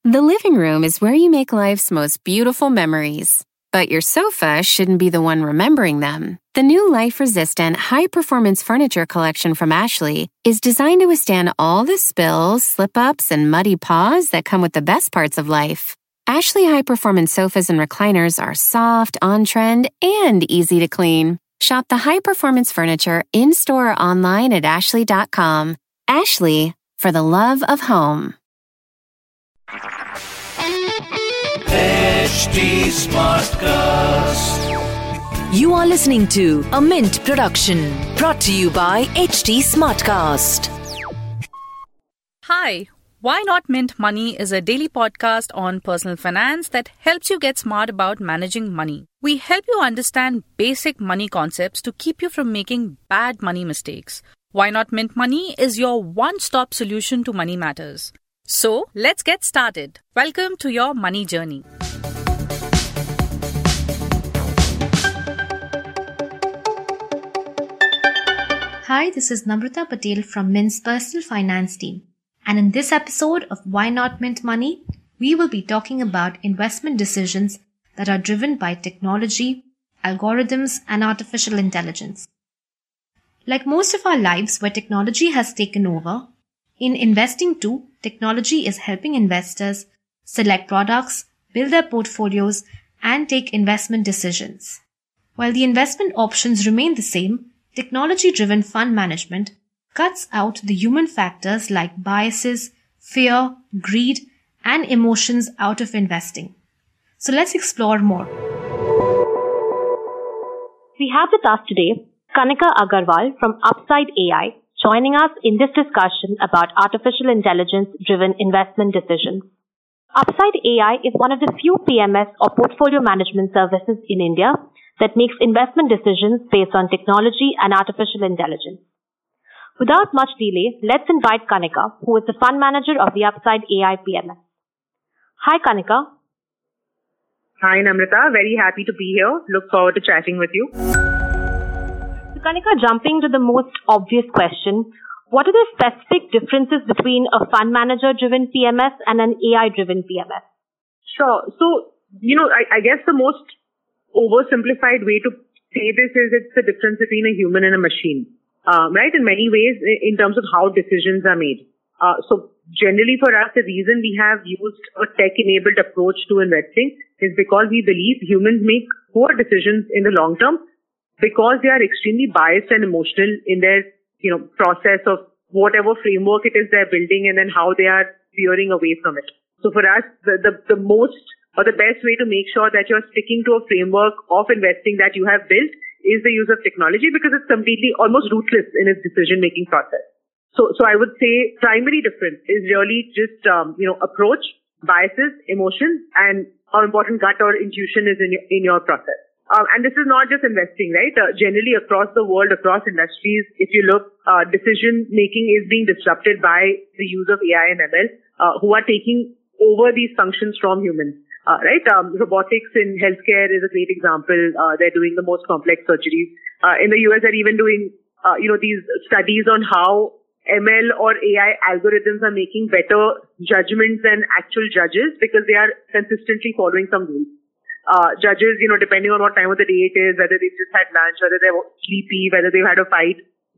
The living room is where you make life's most beautiful memories. But your sofa shouldn't be the one remembering them. The new life-resistant, high-performance furniture collection from Ashley is designed to withstand all the spills, slip-ups, and muddy paws that come with the best parts of life. Ashley high-performance sofas and recliners are soft, on-trend, and easy to clean. Shop the high-performance furniture in-store or online at ashley.com. Ashley, for the love of home. HT Smartcast. You are listening to a Mint production brought to you by HT Smartcast. Hi, Why Not Mint Money is a daily podcast on personal finance that helps you get smart about managing money. We help you understand basic money concepts to keep you from making bad money mistakes. Why Not Mint Money is your one-stop solution to money matters. So, let's get started. Welcome to your money journey. Hi, this is Namrata Patel from Mint's personal finance team. And in this episode of Why Not Mint Money, we will be talking about investment decisions that are driven by technology, algorithms, and artificial intelligence. Like most of our lives where technology has taken over, in investing too, technology is helping investors select products, build their portfolios, and take investment decisions. While the investment options remain the same, technology-driven fund management cuts out the human factors like biases, fear, greed, and emotions out of investing. So let's explore more. We have with us today Kanika Agarwal from Upside AI joining us in this discussion about artificial intelligence-driven investment decisions. Upside AI is one of the few PMS or portfolio management services in India that makes investment decisions based on technology and artificial intelligence. Without much delay, let's invite Kanika, who is the fund manager of the Upside AI PMS. Hi, Kanika. Hi, Namrata. Very happy to be here. Look forward to chatting with you. So, Kanika, jumping to the most obvious question, what are the specific differences between a fund manager-driven PMS and an AI-driven PMS? Sure. So, I guess the most oversimplified way to say this is it's the difference between a human and a machine, right? In many ways, in terms of how decisions are made. So generally for us, the reason we have used a tech-enabled approach to investing is because we believe humans make poor decisions in the long term because they are extremely biased and emotional in their, process of whatever framework it is they're building and then how they are veering away from it. So for us, the most or the best way to make sure that you're sticking to a framework of investing that you have built is the use of technology because it's completely almost ruthless in its decision-making process. So I would say primary difference is really just, approach, biases, emotions, and how important gut or intuition is in your process. And this is not just investing, right? Generally across the world, across industries, if you look, decision-making is being disrupted by the use of AI and ML, who are taking over these functions from humans. Right? Robotics in healthcare is a great example. They're doing the most complex surgeries. In the US, they're even doing, these studies on how ML or AI algorithms are making better judgments than actual judges because they are consistently following some rules. Judges, depending on what time of the day it is, whether they've just had lunch, whether they're sleepy, whether they've had a fight,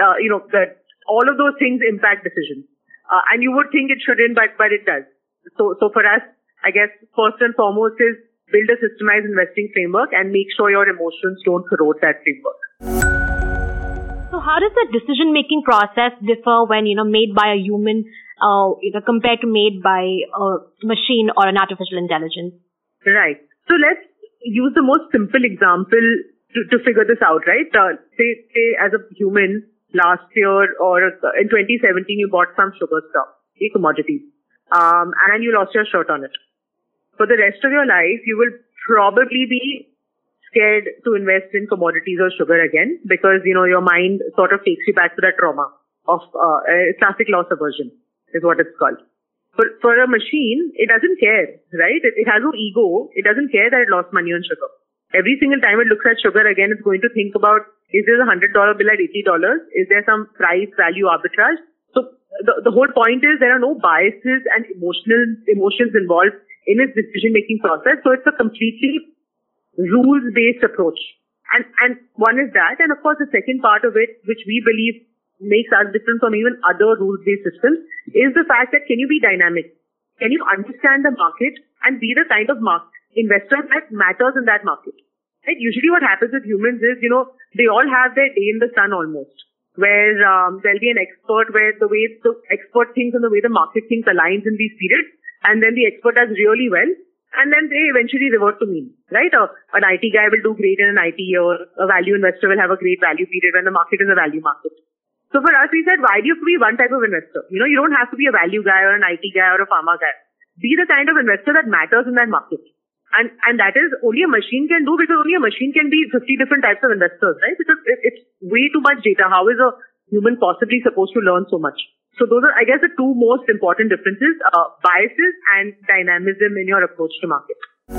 all of those things impact decisions. And you would think it shouldn't, but it does. So for us, I guess first and foremost is build a systemized investing framework and make sure your emotions don't corrode that framework. So how does the decision-making process differ when, made by a human, compared to made by a machine or an artificial intelligence? Right. So let's use the most simple example to figure this out, right? Say as a human last year or in 2017, you bought some sugar stock, a commodity, and you lost your shirt on it. For the rest of your life, you will probably be scared to invest in commodities or sugar again because, your mind sort of takes you back to that trauma of classic loss aversion is what it's called. But for a machine, it doesn't care, right? It has no ego. It doesn't care that it lost money on sugar. Every single time it looks at sugar again, it's going to think about, is there a $100 bill at $80? Is there some price value arbitrage? So the whole point is there are no biases and emotions involved in its decision-making process. So it's a completely rules-based approach. And one is that. And of course, the second part of it, which we believe makes us different from even other rules-based systems, is the fact that can you be dynamic? Can you understand the market and be the kind of investor that matters in that market? Right? Usually what happens with humans is, they all have their day in the sun almost, where there'll be an expert where the way the expert thinks and the way the market thinks aligns in these periods, and then the expert does really well. And then they eventually revert to mean, right? An IT guy will do great in an IT year. A value investor will have a great value period when the market is a value market. So for us, we said, why do you have to be one type of investor? You don't have to be a value guy or an IT guy or a pharma guy. Be the kind of investor that matters in that market. And that is only a machine can do, because only a machine can be 50 different types of investors, right? Because it's way too much data. How is a human possibly supposed to learn so much? So those are, I guess, the two most important differences, biases and dynamism in your approach to market.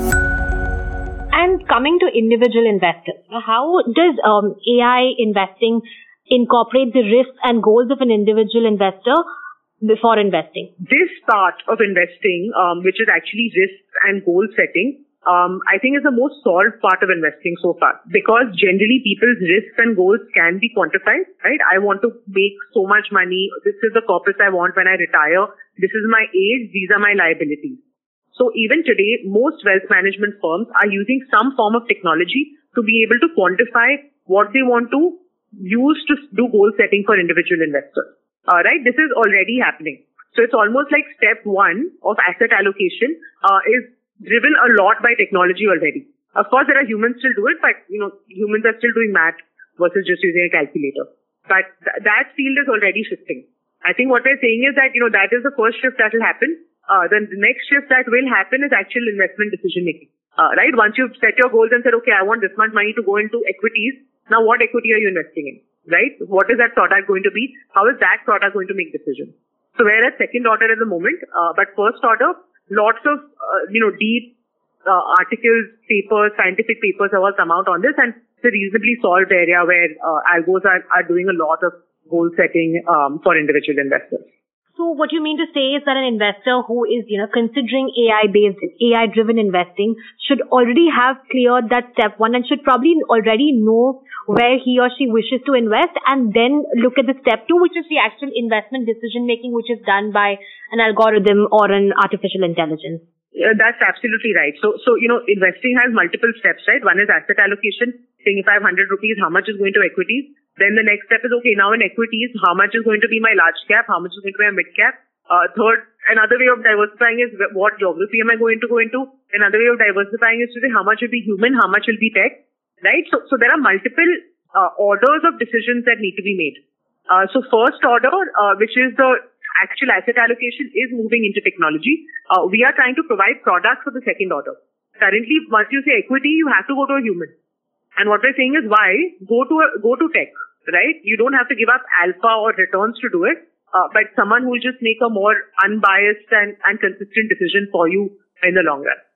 And coming to individual investors, how does AI investing incorporate the risks and goals of an individual investor before investing? This part of investing, which is actually risk and goal setting, I think is the most solved part of investing so far, because generally people's risks and goals can be quantified, right? I want to make so much money. This is the corpus I want when I retire. This is my age. These are my liabilities. So even today, most wealth management firms are using some form of technology to be able to quantify what they want to use to do goal setting for individual investors. Right? This is already happening. So it's almost like step one of asset allocation is driven a lot by technology already. Of course, there are humans still do it, but humans are still doing math versus just using a calculator. But that field is already shifting. I think what we're saying is that that is the first shift that will happen. Then the next shift that will happen is actual investment decision making. Right? Once you've set your goals and said, okay, I want this much money to go into equities. Now, what equity are you investing in? Right? What is that product going to be? How is that product going to make decisions? So we're at second order at the moment, but first order, lots of, deep articles, papers, scientific papers have all come out on this, and it's a reasonably solved area where algos are doing a lot of goal setting for individual investors. So what you mean to say is that an investor who is, considering AI-driven investing should already have cleared that step one and should probably already know where he or she wishes to invest, and then look at the step two, which is the actual investment decision making, which is done by an algorithm or an artificial intelligence. Yeah, that's absolutely right. So, investing has multiple steps, right? One is asset allocation, saying if I have 100 rupees, how much is going to equities? Then the next step is, okay, now in equities, how much is going to be my large cap? How much is going to be my mid cap? Third, another way of diversifying is what geography am I going to go into? Another way of diversifying is to say how much will be human, how much will be tech, right? So there are multiple orders of decisions that need to be made. So first order, which is the actual asset allocation, is moving into technology. We are trying to provide products for the second order. Currently, once you say equity, you have to go to a human. And what we're saying is why? Go to tech, right? You don't have to give up alpha or returns to do it, but someone who will just make a more unbiased and consistent decision for you in the long run.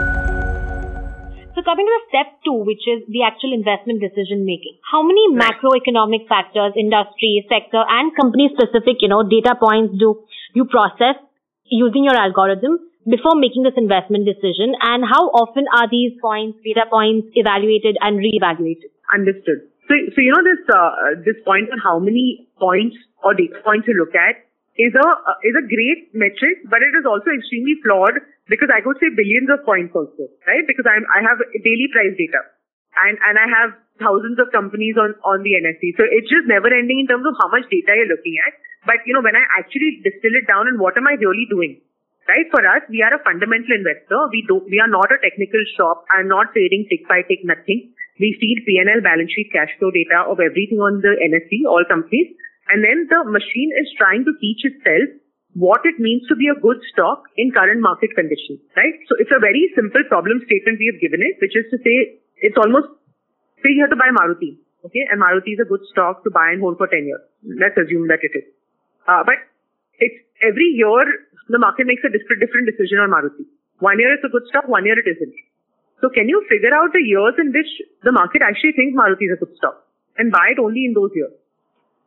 So coming to the step two, which is the actual investment decision making. How many macroeconomic factors, industry, sector, and company specific, data points do you process using your algorithm before making this investment decision, and how often are these data points evaluated and reevaluated? Understood. So this point on how many points or data points you look at is a great metric, but it is also extremely flawed, because I could say billions of points also, right? Because I have daily price data and I have thousands of companies on the NSE. So it's just never ending in terms of how much data you're looking at. But, when I actually distill it down and what am I really doing, right? For us, we are a fundamental investor. We are not a technical shop. I'm not trading tick by tick, nothing. We feed P&L, balance sheet, cash flow data of everything on the NSE, all companies. And then the machine is trying to teach itself what it means to be a good stock in current market conditions, right? So it's a very simple problem statement we have given it, which is to say, it's almost, say you have to buy Maruti, okay? And Maruti is a good stock to buy and hold for 10 years. Let's assume that it is. But it's every year, the market makes a different decision on Maruti. 1 year it's a good stock, 1 year it isn't. So can you figure out the years in which the market actually thinks Maruti is a good stock and buy it only in those years?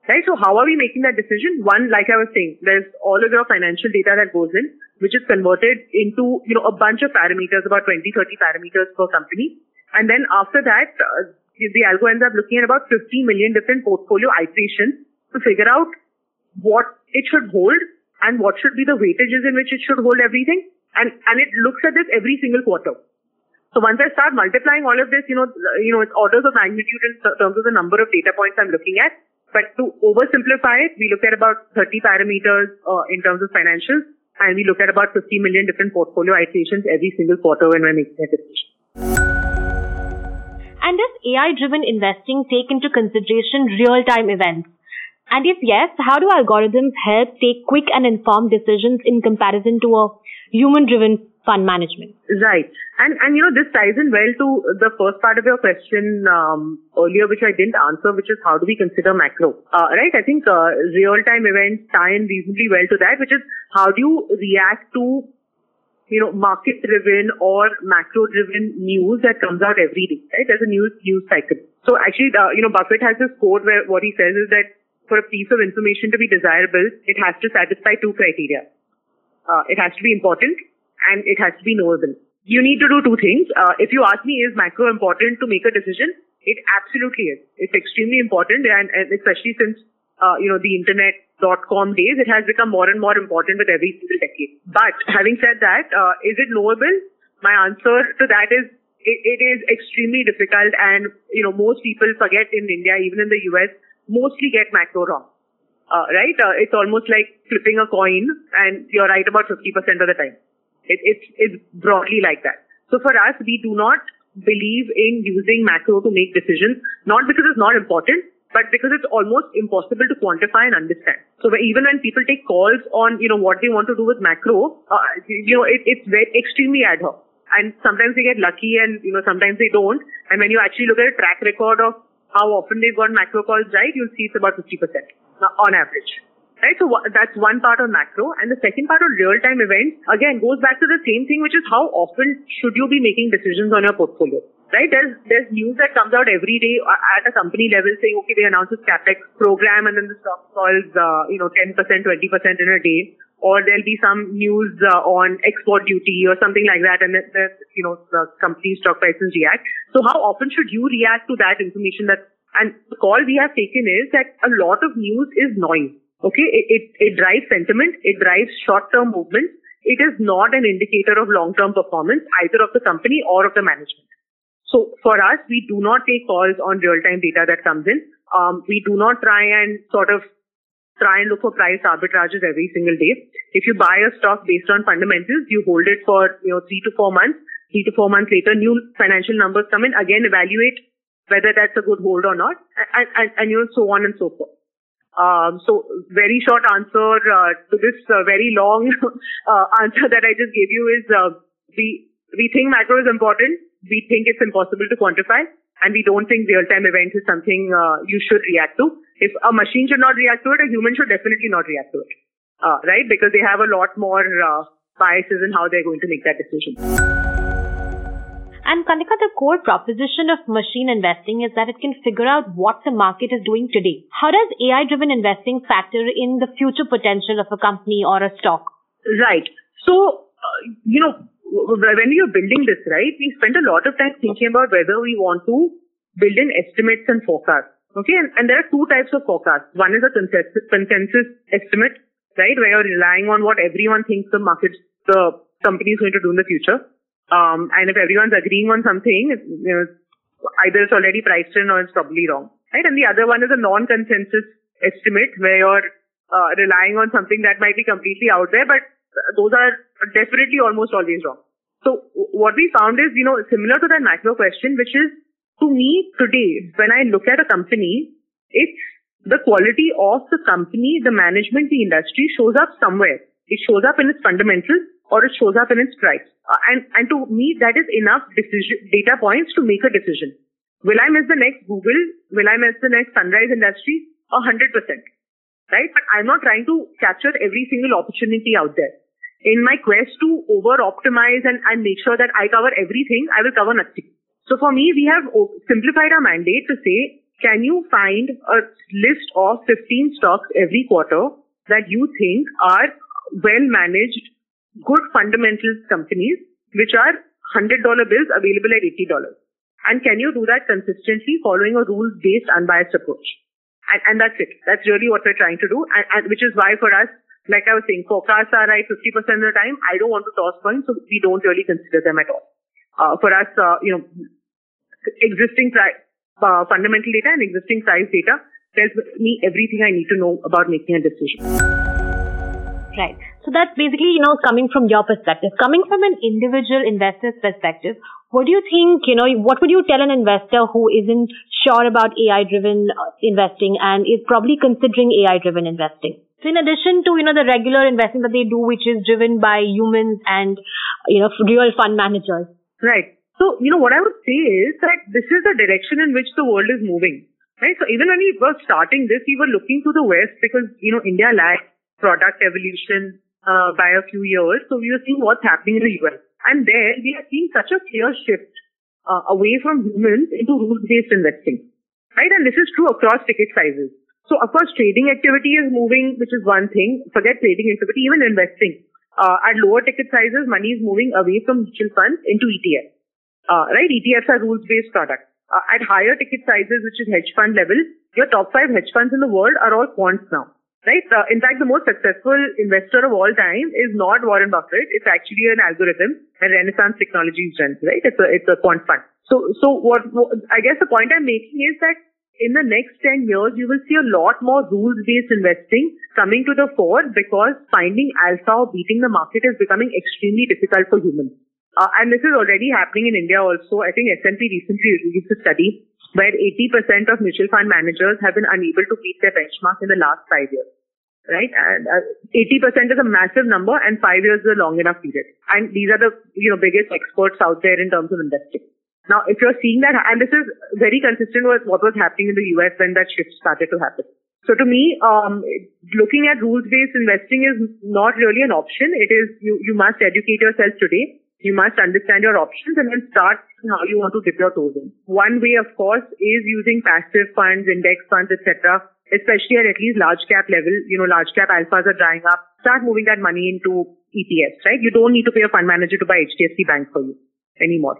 Right? So how are we making that decision? One, like I was saying, there's all of your financial data that goes in, which is converted into, a bunch of parameters, about 20, 30 parameters per company. And then after that, the algo ends up looking at about 50 million different portfolio iterations to figure out what it should hold and what should be the weightages in which it should hold everything. And it looks at this every single quarter. So once I start multiplying all of this, it's orders of magnitude in terms of the number of data points I'm looking at. But to oversimplify it, we look at about 30 parameters in terms of financials, and we look at about 50 million different portfolio iterations every single quarter when we're making a decision. And does AI-driven investing take into consideration real-time events? And if yes, how do algorithms help take quick and informed decisions in comparison to a human-driven fund management? Right. And this ties in well to the first part of your question earlier, which I didn't answer, which is how do we consider macro? Right. I think real-time events tie in reasonably well to that, which is how do you react to, market-driven or macro-driven news that comes out every day, right? There's a news cycle. So actually, Buffett has this quote where what he says is that for a piece of information to be desirable, it has to satisfy two criteria. It has to be important and it has to be knowable. You need to do two things. If you ask me, is macro important to make a decision? It absolutely is. It's extremely important, and especially since, the internet.com days, it has become more and more important with every single decade. But having said that, is it knowable? My answer to that is it is extremely difficult, and, most people forget in India, even in the US, mostly get macro wrong. Right? It's almost like flipping a coin and you're right about 50% of the time. It's broadly like that. So for us, we do not believe in using macro to make decisions, not because it's not important, but because it's almost impossible to quantify and understand. So even when people take calls on, what they want to do with macro, it's very extremely ad hoc. And sometimes they get lucky and, sometimes they don't. And when you actually look at a track record of how often they've got macro calls right, you'll see it's about 50% on average. Right? So that's one part on macro. And the second part on real-time events, again, goes back to the same thing, which is how often should you be making decisions on your portfolio? Right? There's news that comes out every day at a company level saying, okay, they announced this CapEx program and then the stock falls, 10%, 20% in a day. Or there'll be some news on export duty or something like that, and the company's stock prices react. So how often should you react to that information? And the call we have taken is that a lot of news is noise. Okay, it drives sentiment, it drives short-term movements. It is not an indicator of long-term performance either of the company or of the management. So for us, we do not take calls on real-time data that comes in. We do not try and look for price arbitrages every single day. If you buy a stock based on fundamentals, you hold it for 3 to 4 months. 3 to 4 months later, new financial numbers come in. Again, evaluate whether that's a good hold or not, and so on and so forth. So very short answer to this very long answer that I just gave you is we think macro is important. We think it's impossible to quantify, and we don't think real-time events is something you should react to. If a machine should not react to it, a human should definitely not react to it, right? Because they have a lot more biases in how they're going to make that decision. And Kanika, the core proposition of machine investing is that it can figure out what the market is doing today. How does AI-driven investing factor in the future potential of a company or a stock? Right. So, when we are building this, right, we spent a lot of time thinking about whether we want to build in estimates and forecasts. Okay, and there are two types of forecasts. One is a consensus estimate, right, where you're relying on what everyone thinks the company is going to do in the future. And if everyone's agreeing on something, either it's already priced in or it's probably wrong, right? And the other one is a non-consensus estimate where you're relying on something that might be completely out there, but those are definitely almost always wrong. So what we found is, similar to that macro question, which is, to me today, when I look at a company, it's the quality of the company, the management, the industry shows up somewhere. It shows up in its fundamentals or it shows up in its price. And to me, that is enough data points to make a decision. Will I miss the next Google? Will I miss the next Sunrise Industries? 100%. Right? But I'm not trying to capture every single opportunity out there. In my quest to over-optimize and make sure that I cover everything, I will cover nothing. So for me, we have simplified our mandate to say, can you find a list of 15 stocks every quarter that you think are well managed, good fundamental companies, which are $100 bills available at $80? And can you do that consistently following a rules-based, unbiased approach? And that's it. That's really what we're trying to do. And which is why for us, like I was saying, forecasts are right 50% of the time. I don't want to toss coins, so we don't really consider them at all. For us, existing fundamental data and existing price data tells me everything I need to know about making a decision. Right. So that's basically, coming from your perspective. Coming from an individual investor's perspective, what do you think, what would you tell an investor who isn't sure about AI-driven investing and is probably considering AI-driven investing? So in addition to, the regular investing that they do, which is driven by humans and, real fund managers. Right. So, what I would say is that this is the direction in which the world is moving. Right. So even when we were starting this, we were looking to the West because, India lagged product evolution by a few years. So we were seeing what's happening in the US. And there we are seeing such a clear shift away from humans into rules-based investing. Right. And this is true across ticket sizes. So, of course, trading activity is moving, which is one thing. Forget trading activity, even investing. At lower ticket sizes, money is moving away from mutual funds into ETFs. Right? ETFs are rules-based products. At higher ticket sizes, which is hedge fund level, your top 5 hedge funds in the world are all quants now. Right? In fact, the most successful investor of all time is not Warren Buffett. It's actually an algorithm, a Renaissance Technologies runs, right? It's a quant fund. So what I guess the point I'm making is that in the next 10 years, you will see a lot more rules-based investing coming to the fore because finding alpha or beating the market is becoming extremely difficult for humans. And this is already happening in India also. I think S&P recently released a study where 80% of mutual fund managers have been unable to beat their benchmark in the last 5 years. Right? And 80% is a massive number and 5 years is a long enough period. And these are the biggest experts out there in terms of investing. Now, if you're seeing that, and this is very consistent with what was happening in the US when that shift started to happen. So to me, looking at rules-based investing is not really an option. It is, you must educate yourself today. You must understand your options and then start how you want to dip your toes in. One way, of course, is using passive funds, index funds, etc., especially at least large cap level. Large cap alphas are drying up. Start moving that money into ETFs, right? You don't need to pay a fund manager to buy HDFC Bank for you anymore.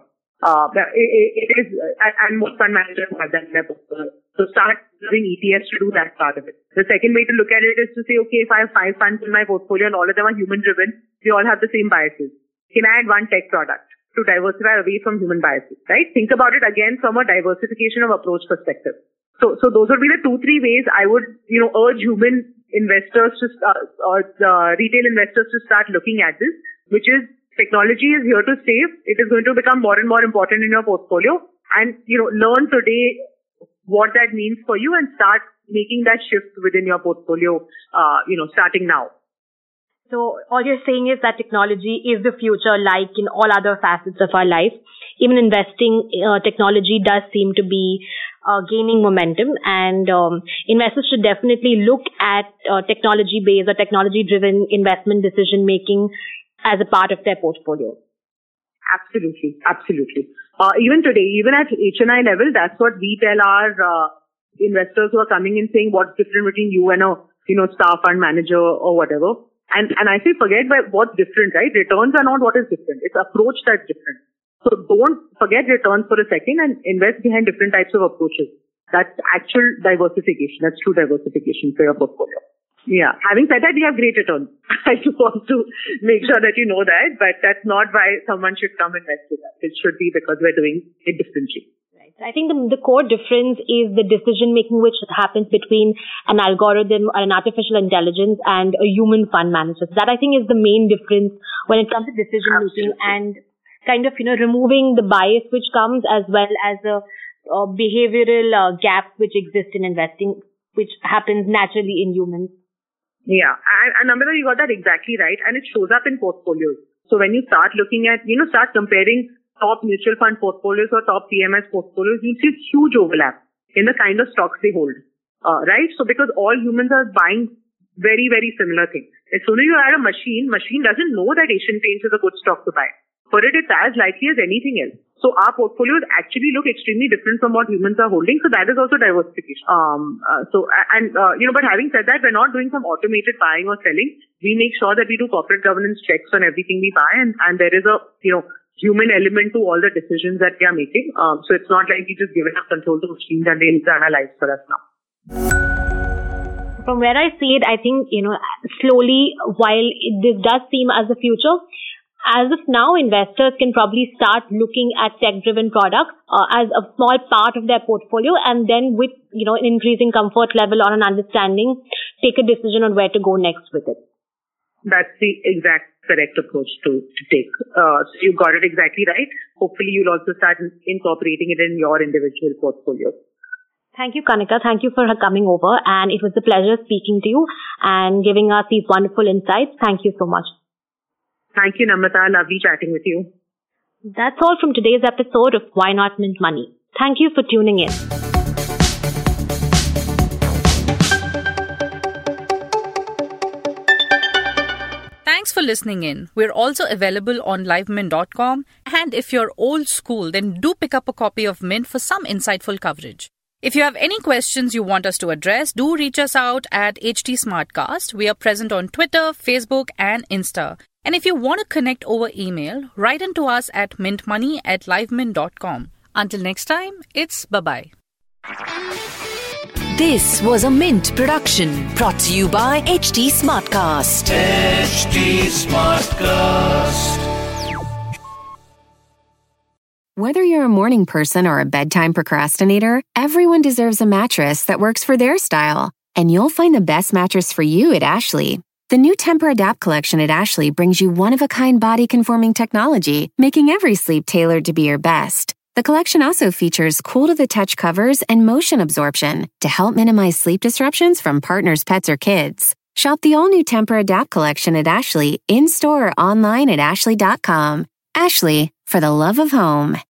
It is, and most fund managers have that in their portfolio. So start using ETFs to do that part of it. The second way to look at it is to say, okay, if I have 5 funds in my portfolio and all of them are human driven, they all have the same biases. Can I add one tech product to diversify away from human biases, right? Think about it again from a diversification of approach perspective. So those would be the 2-3 ways I would, urge human investors to retail investors to start looking at this, which is technology is here to stay. It is going to become more and more important in your portfolio and, learn today what that means for you and start making that shift within your portfolio, starting now. So all you're saying is that technology is the future, like in all other facets of our life. Even investing, technology does seem to be gaining momentum, and investors should definitely look at technology-based or technology-driven investment decision-making as a part of their portfolio. Absolutely. Even today, even at HNI level, that's what we tell our investors who are coming in saying what's different between you and a star fund manager or whatever. And I say forget what's different, right? Returns are not what is different. It's approach that's different. So don't forget returns for a second and invest behind different types of approaches. That's actual diversification. That's true diversification for your portfolio. Yeah. Having said that, we have great returns. I just want to make sure that you know that, but that's not why someone should come invest with us. It should be because we're doing it differently. Right. I think the core difference is the decision making which happens between an algorithm or an artificial intelligence and a human fund manager. That I think is the main difference when it comes to decision making and kind of, removing the bias which comes as well as the behavioral gaps which exist in investing, which happens naturally in humans. Yeah. And Namrata, you got that exactly right. And it shows up in portfolios. So when you start looking at, start comparing top mutual fund portfolios or top PMS portfolios, you see huge overlap in the kind of stocks they hold. Right? So because all humans are buying very, very similar things. As soon as you add a machine doesn't know that Asian Paints is a good stock to buy. For it, it's as likely as anything else. So our portfolios actually look extremely different from what humans are holding. So that is also diversification. But having said that, we're not doing some automated buying or selling. We make sure that we do corporate governance checks on everything we buy, and there is a, human element to all the decisions that we are making. So it's not like we just give enough control to machines and they'll analyze for us now. From where I see it, I think, slowly, while this does seem as the future, as of now, investors can probably start looking at tech-driven products as a small part of their portfolio, and then with, an increasing comfort level or an understanding, take a decision on where to go next with it. That's the exact correct approach to take. So you got it exactly right. Hopefully, you'll also start incorporating it in your individual portfolio. Thank you, Kanika. Thank you for coming over, and it was a pleasure speaking to you and giving us these wonderful insights. Thank you so much. Thank you, Namrata. Lovely chatting with you. That's all from today's episode of Why Not Mint Money. Thank you for tuning in. Thanks for listening in. We're also available on livemint.com. And if you're old school, then do pick up a copy of Mint for some insightful coverage. If you have any questions you want us to address, do reach us out at HT Smartcast. We are present on Twitter, Facebook, and Insta. And if you want to connect over email, write into us at mintmoney@livemint.com. Until next time, it's bye-bye. This was a Mint production brought to you by HT Smartcast. HT Smartcast. Whether you're a morning person or a bedtime procrastinator, everyone deserves a mattress that works for their style. And you'll find the best mattress for you at Ashley. The new Temper-Adapt collection at Ashley brings you one-of-a-kind body-conforming technology, making every sleep tailored to be your best. The collection also features cool-to-the-touch covers and motion absorption to help minimize sleep disruptions from partners, pets, or kids. Shop the all-new Temper-Adapt collection at Ashley, in-store or online at ashley.com. Ashley, for the love of home.